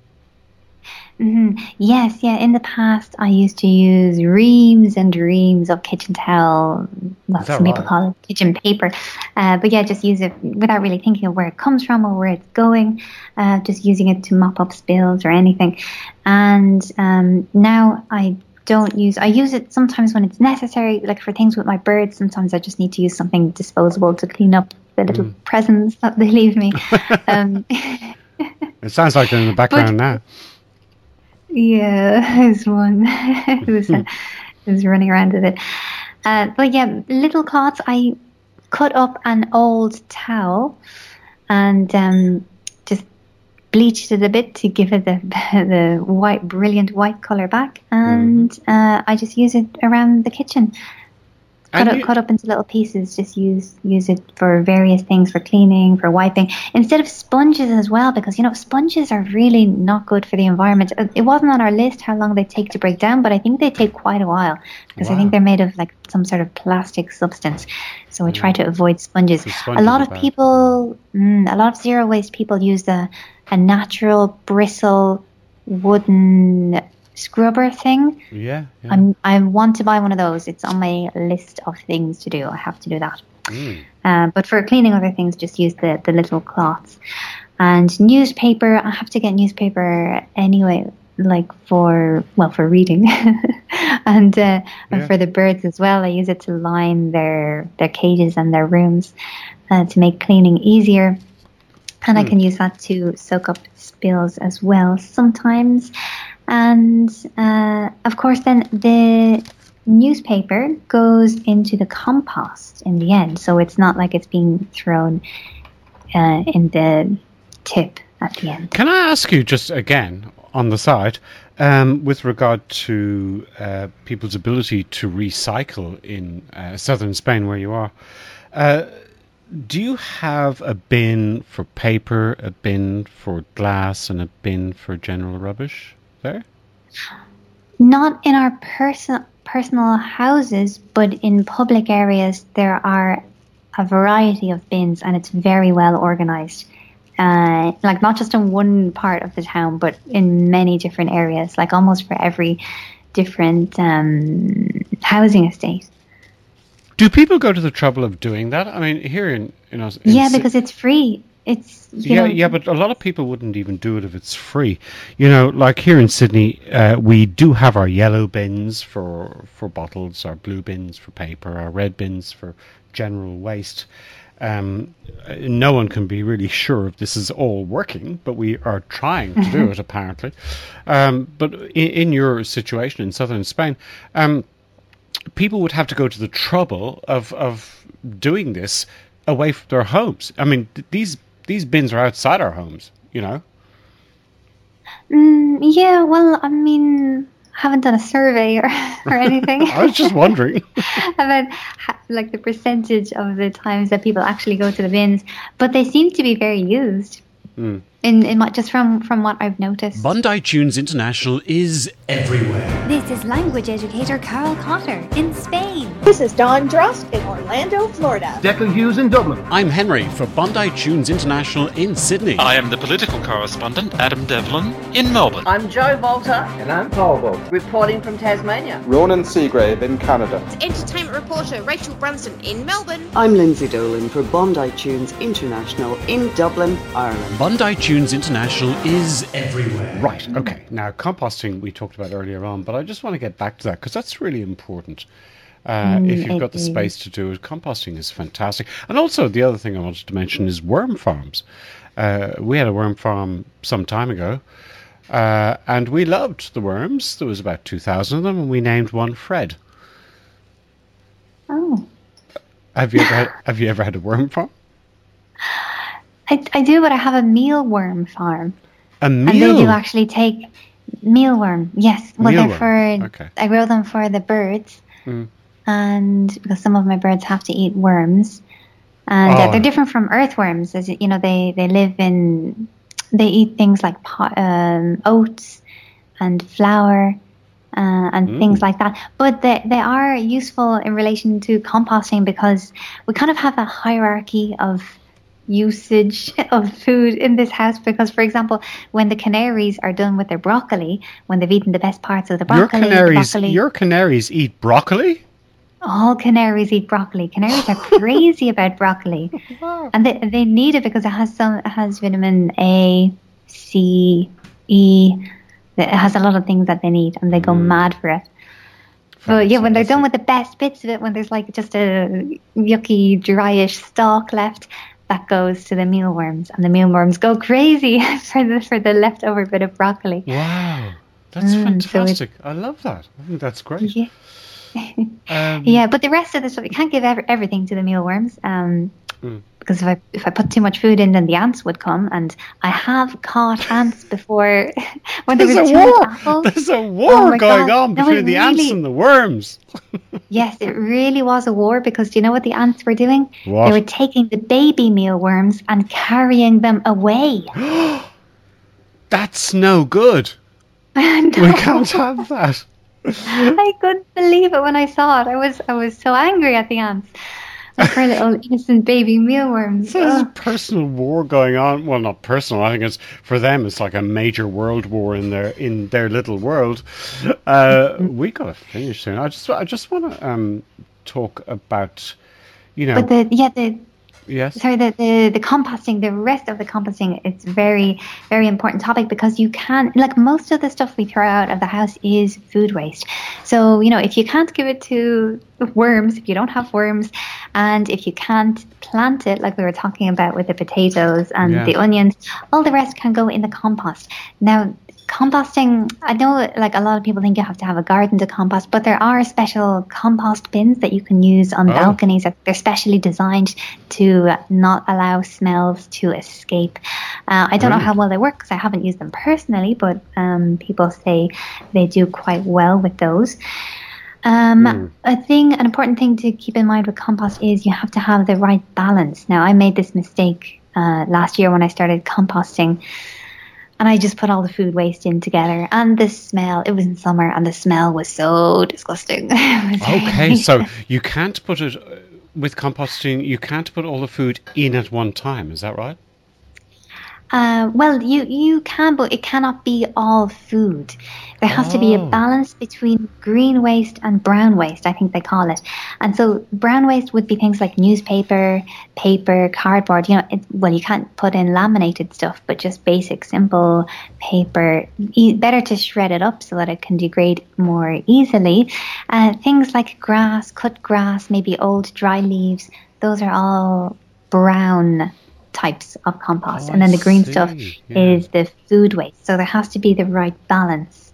A: Mm-hmm. Yes, yeah. In the past, I used to use reams and reams of kitchen towel. Well, some people call it kitchen paper. But yeah, just use it without really thinking of where it comes from or where it's going. Just using it to mop up spills or anything. And now I don't use. I use it sometimes when it's necessary, like for things with my birds. Sometimes I just need to use something disposable to clean up the little presents that they leave me.
C: It sounds like they're in the background now.
A: Yeah, there's one who's running around with it. But yeah, little cloths. I cut up an old towel and just bleached it a bit to give it the white, brilliant white colour back, and I just use it around the kitchen. Cut up into little pieces. Just use it for various things, for cleaning, for wiping, instead of sponges as well, because sponges are really not good for the environment. It wasn't on our list how long they take to break down, but I think they take quite a while because I think they're made of like some sort of plastic substance. So we try to avoid sponges. A lot of people, a lot of zero waste people use a natural bristle wooden scrubber thing.
C: Yeah.
A: I want to buy one of those. It's on my list of things to do. I have to do that. But for cleaning other things, just use the little cloths. And newspaper, I have to get newspaper anyway, like for reading. and for the birds as well. I use it to line their cages and their rooms to make cleaning easier. And I can use that to soak up spills as well sometimes. And of course, then the newspaper goes into the compost in the end. So it's not like it's being thrown in the tip at the end.
C: Can I ask you just again on the side, with regard to people's ability to recycle in southern Spain where you are, do you have a bin for paper, a bin for glass, and a bin for general rubbish there?
A: Not in our personal houses, but in public areas there are a variety of bins, and it's very well organized. Like not just in one part of the town, but in many different areas, like almost for every different housing estate.
C: Do people go to the trouble of doing that? I mean, here in
A: because it's free. It's
C: yeah, but a lot of people wouldn't even do it if it's free. Like here in Sydney, we do have our yellow bins for bottles, our blue bins for paper, our red bins for general waste. No one can be really sure if this is all working, but we are trying to do it apparently. But in your situation in southern Spain, people would have to go to the trouble of doing this away from their homes. I mean, these bins are outside our homes,
A: Yeah, well, I mean, I haven't done a survey or anything.
C: I was just wondering
A: about like the percentage of the times that people actually go to the bins, but they seem to be very used. Just from what I've noticed.
D: Bondi Tunes International is everywhere.
E: This is language educator Carol Cotter in Spain.
F: This is Dawn Drost in Orlando, Florida.
G: Declan Hughes in Dublin.
D: I'm Henry for Bondi Tunes International in Sydney.
H: I am the political correspondent Adam Devlin in Melbourne.
I: I'm Joe Volter.
G: And I'm Paul Volter.
I: Reporting from Tasmania.
J: Ronan Seagrave in Canada.
K: Entertainment reporter Rachel Branston in Melbourne.
L: I'm Lindsay Dolan for Bondi Tunes International in Dublin, Ireland.
D: Bondi Tunes International is everywhere.
C: Right, okay. Now, composting we talked about earlier on, but I just want to get back to that because that's really important. If you've got the space to do it, composting is fantastic. And also, the other thing I wanted to mention is worm farms. We had a worm farm some time ago, and we loved the worms. There was about 2,000 of them, and we named one Fred.
A: Oh.
C: Have you ever had a worm farm?
A: I do, but I have a mealworm farm.
C: A meal?
A: And they do actually take mealworm. Yes, well,
C: mealworm.
A: I grow them for the birds, and because some of my birds have to eat worms, and they're different from earthworms. As you know, they eat things like oats and flour. And things like that. But they are useful in relation to composting because we kind of have a hierarchy of usage of food in this house because, for example, when the canaries are done with their broccoli, when they've eaten the best parts of the broccoli...
C: Your canaries eat broccoli?
A: All canaries eat broccoli. Canaries are crazy about broccoli. And they need it because it has vitamin A, C, E... It has a lot of things that they need, and they go mad for it. But yeah, when they're done with the best bits of it, when there's like just a yucky, dryish stalk left, that goes to the mealworms, and the mealworms go crazy for the leftover bit of broccoli.
C: Wow, that's fantastic! I love that. I think that's great.
A: Yeah. Yeah, but the rest of the stuff, you can't give everything to the mealworms, because if I put too much food in, then the ants would come, and I have caught ants before when there was too much apple.
C: There's a war going on between the ants and the worms.
A: Yes, it really was a war, because do you know what the ants were doing?
C: What?
A: They were taking the baby mealworms and carrying them away.
C: That's no good.
A: No.
C: We can't have that.
A: I couldn't believe it when I saw it. I was so angry at the ants. Like her little innocent baby mealworms.
C: So there's a personal war going on. Well, not personal. I think it's for them. It's like a major world war in their little world. We gotta finish soon. I just want to talk about,
A: But
C: yes.
A: Sorry, the composting, the rest of the composting, it's very, very important topic, because you can, like, most of the stuff we throw out of the house is food waste. So, if you can't give it to worms, if you don't have worms, and if you can't plant it, like we were talking about with the potatoes and the onions, all the rest can go in the compost. Now, composting, I know like a lot of people think you have to have a garden to compost, but there are special compost bins that you can use on balconies. They're specially designed to not allow smells to escape. I don't know how well they work, because I haven't used them personally, but people say they do quite well with those. An important thing to keep in mind with compost is you have to have the right balance. Now, I made this mistake last year when I started composting, and I just put all the food waste in together, and the smell, it was in summer, and the smell was so disgusting.
C: Okay, so you can't put it, with composting, you can't put all the food in at one time, is that right?
A: Well, you can, but it cannot be all food. There has to be a balance between green waste and brown waste, I think they call it. And so brown waste would be things like newspaper, paper, cardboard. You can't put in laminated stuff, but just basic, simple paper. Better to shred it up so that it can degrade more easily. Things like grass, cut grass, maybe old dry leaves, those are all brown types of compost, and then the green stuff is the food waste. So there has to be the right balance,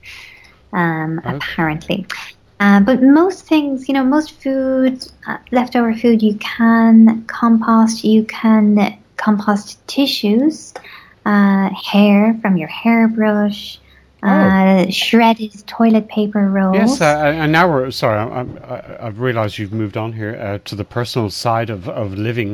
A: apparently. But most things, most food, leftover food, you can compost. You can compost tissues, hair from your hairbrush, shredded toilet paper rolls.
C: Yes, and now we're sorry. I've realised you've moved on here to the personal side of living.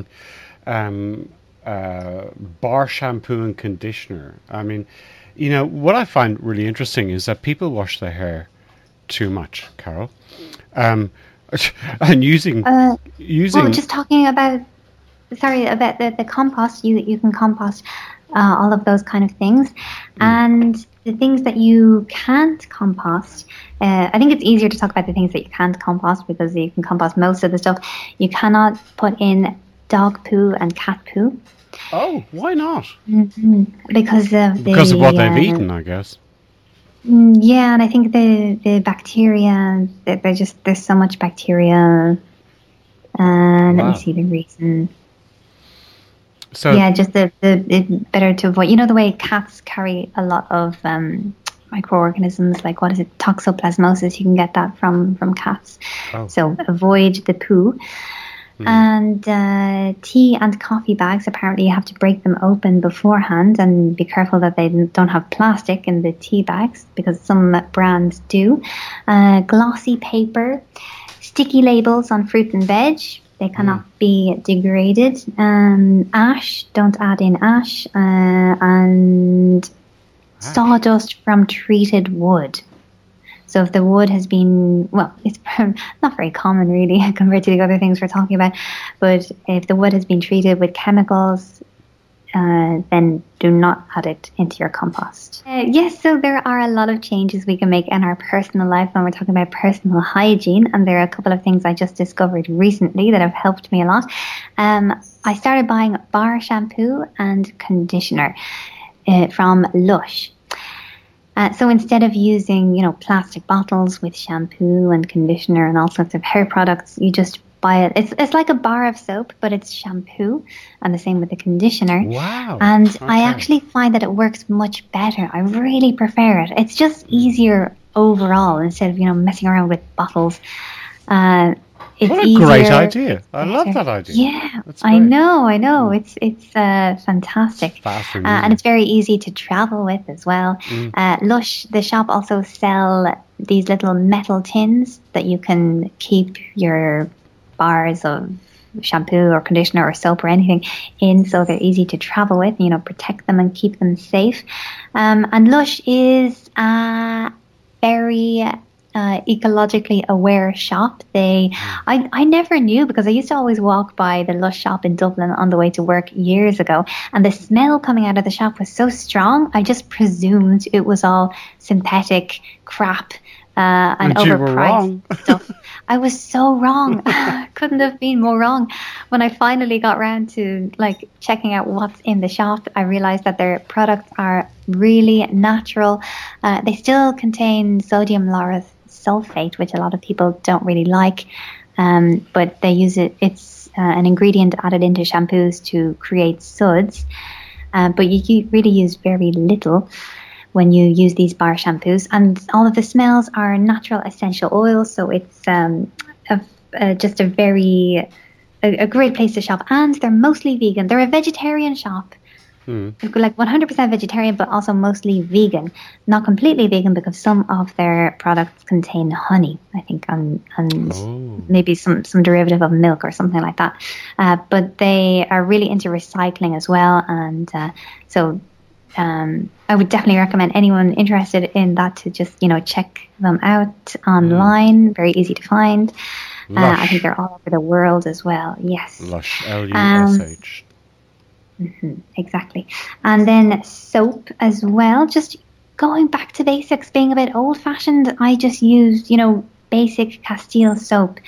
C: Bar shampoo and conditioner. I mean, what I find really interesting is that people wash their hair too much, Carol. And using.
A: Well, just talking about the compost. You can compost all of those kind of things, and the things that you can't compost. I think it's easier to talk about the things that you can't compost, because you can compost most of the stuff. You cannot put in dog poo and cat poo.
C: Oh, why not?
A: Mm-hmm. Because
C: of what they've eaten, I guess.
A: Yeah, and I think the bacteria, there's so much bacteria. Let me see the reason. So yeah, just it's better to avoid. The way cats carry a lot of microorganisms, like what is it, toxoplasmosis? You can get that from cats. So avoid the poo. And tea and coffee bags, apparently you have to break them open beforehand, and be careful that they don't have plastic in the tea bags, because some brands do. Glossy paper, sticky labels on fruit and veg, they cannot be degraded. Ash, don't add in ash. And sawdust from treated wood. So if the wood has been, it's not very common really compared to the other things we're talking about, but if the wood has been treated with chemicals, then do not add it into your compost. Yes, so there are a lot of changes we can make in our personal life when we're talking about personal hygiene, and there are a couple of things I just discovered recently that have helped me a lot. I started buying bar shampoo and conditioner from Lush. So instead of using, plastic bottles with shampoo and conditioner and all sorts of hair products, you just buy it. It's like a bar of soap, but it's shampoo, and the same with the conditioner.
C: Wow.
A: And
C: Okay.
A: I actually find that it works much better. I really prefer it. It's just easier overall instead of, messing around with bottles. It's
C: what a
A: easier,
C: great idea. I love that idea.
A: Yeah,
C: That's
A: I
C: great.
A: know. It's fantastic.
C: Faster and
A: And it's very easy to travel with as well. Lush, the shop, also sell these little metal tins that you can keep your bars of shampoo or conditioner or soap or anything in, so they're easy to travel with, protect them and keep them safe. And Lush is very ecologically aware shop. I never knew, because I used to always walk by the Lush shop in Dublin on the way to work years ago, and the smell coming out of the shop was so strong, I just presumed it was all synthetic crap and
C: But you were
A: overpriced
C: wrong.
A: stuff. I was so wrong. Couldn't have been more wrong. When I finally got round to checking out what's in the shop, I realized that their products are really natural. They still contain sodium lauryl sulfate, which a lot of people don't really like, but they use it. It's an ingredient added into shampoos to create suds, but you really use very little when you use these bar shampoos. And all of the smells are natural essential oils, so it's just a great place to shop. And they're mostly vegan. They're a vegetarian shop. Like 100% vegetarian, but also mostly vegan. Not completely vegan, because some of their products contain honey, I think, and maybe some derivative of milk or something like that. But they are really into recycling as well, and so I would definitely recommend anyone interested in that to just check them out online. Very easy to find. I think they're all over the world as well. Yes,
C: Lush, Lush.
A: Exactly. And then soap as well. Just going back to basics, being a bit old-fashioned, I just used, basic Castile soap.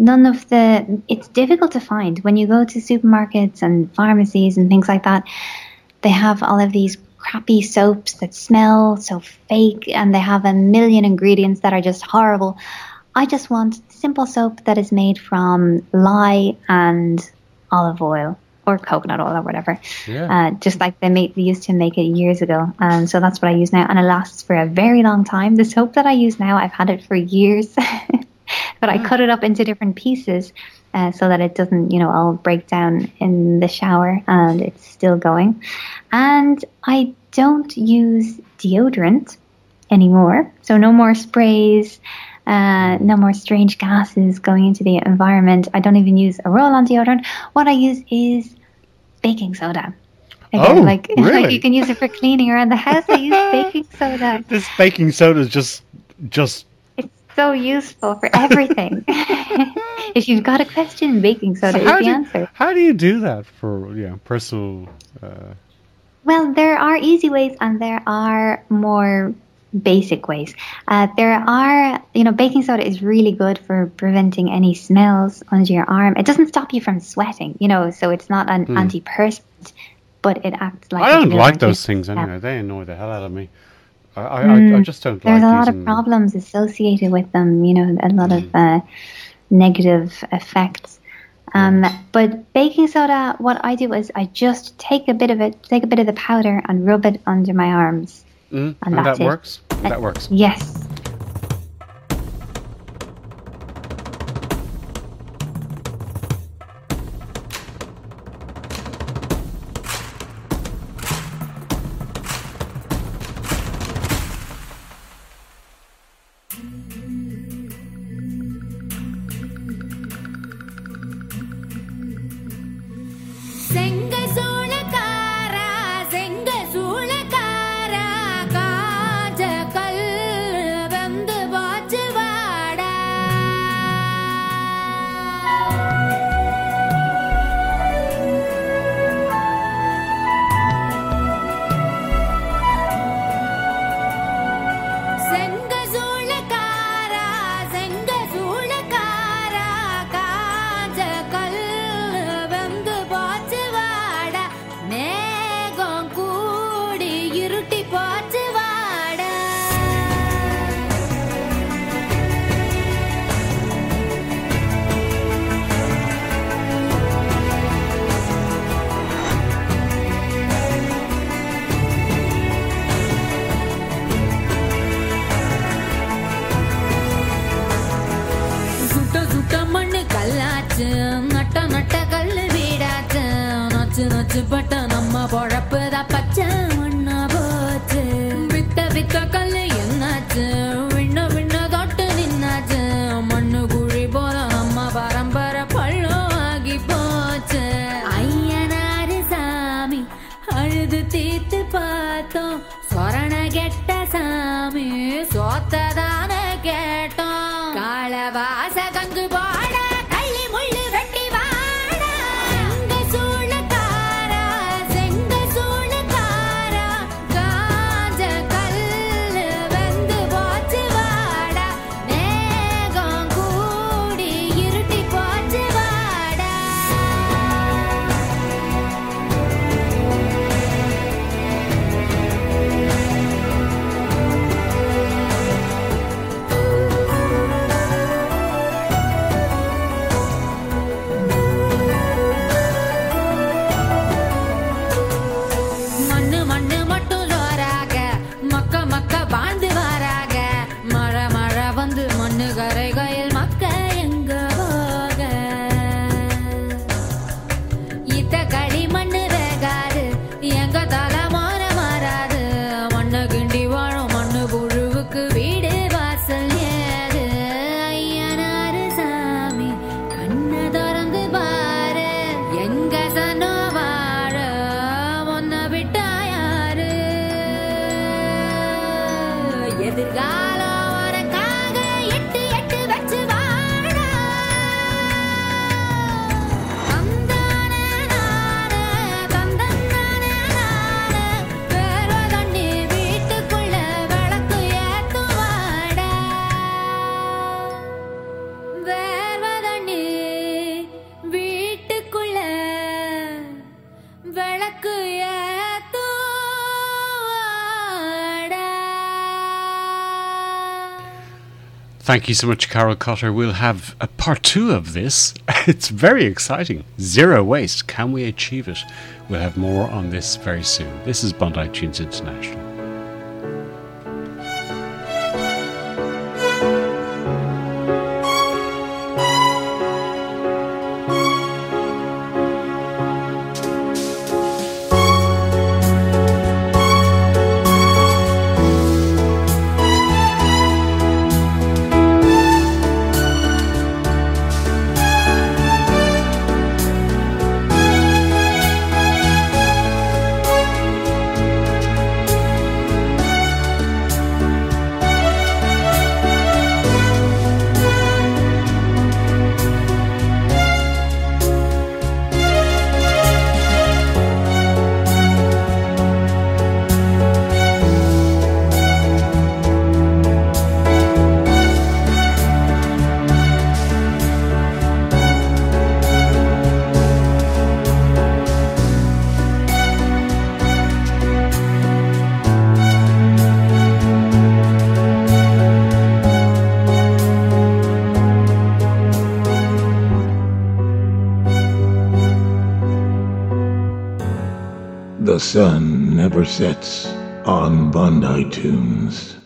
A: It's difficult to find when you go to supermarkets and pharmacies and things like that. They have all of these crappy soaps that smell so fake, and they have a million ingredients that are just horrible. I just want simple soap that is made from lye and olive oil, or coconut oil, or whatever.
C: Yeah.
A: Just like they used to make it years ago. And so that's what I use now. And it lasts for a very long time. The soap that I use now, I've had it for years. But I cut it up into different pieces so that it doesn't, all break down in the shower, and it's still going. And I don't use deodorant anymore. So no more sprays. No more strange gases going into the environment. I don't even use a roll-on deodorant. What I use is baking soda. Again,
C: really?
A: Like you can use it for cleaning around the house. I use baking soda.
C: This baking soda is just
A: It's so useful for everything. If you've got a question, baking soda is the answer.
C: How do you do that for personal?
A: Well, there are easy ways and there are more basic ways. There are, baking soda is really good for preventing any smells under your arm. It doesn't stop you from sweating, so it's not an antiperspirant, but it acts like...
C: I don't like those things anyway. They annoy the hell out of me. I just don't
A: There's
C: like
A: a lot of problems associated with them, a lot of negative effects. But baking soda, what I do is I just take a bit of the powder and rub it under my arms.
C: And that works? That works.
A: Yes.
N: பட்ட நம்ம பொழப்புதான் பச்சை மண்ணா போச்சு வித்த வித்த கல்லு என்னாச்சு விண்ண விண்ண தொட்டு நின்னாச்சு மண்ணு குழி போல நம்ம பரம்பரை பள்ளம் ஆகி போச்சு ஐயனாரு சாமி அழுது தீத்து பார்த்தோம் சொரண கெட்ட சாமி சோத்ததான கேட்டோம் காலவாச கங்கு போட கள்ளி முள்ளு வெட்டி வாட செங்க சூளக்காரா செங்க சூளக்காரா காஞ்ச கல்லு வெந்து போச்சு வாடா மேகம் கூடி இருட்டி போச்சு வாடா மண்ணு மண்ணு மட்டும் ஜோராக மக்க மக்க வாழ்ந்து வாராக மழை மழை வந்து மண்ணு கரைகையில் மக்க எங்க போக இத்த களி மண்ணு வேகாது எங்க தலை மாறாது மண்ணு கிண்டி வாழும் மண்ணு புழுவுக்கு வீடு வாசல் ஏது ஐயனாரு சாமி கண்ணை திறந்து பாரு எங்க சனோ வாழ ஒன்ன விட்டா யாரு எதிர்காலம் உனக்காக எட்டு எட்டு வச்சு வாழ தந்தானே நானே தந்தந்தானே நானே வேர்வை தண்ணி வீட்டுக்குள்ள விளக்கு ஏத்தும் வாடா வேர்வை தண்ணி வீட்டுக்குள்ள விளக்கு ஏத்தும் வாடா.
C: Thank you so much, Carol Cotter. We'll have a part 2 of this. It's very exciting. Zero waste. Can we achieve it? We'll have more on this very soon. This is Bondi Tunes International.
O: The sun never sets on Bondi Tunes.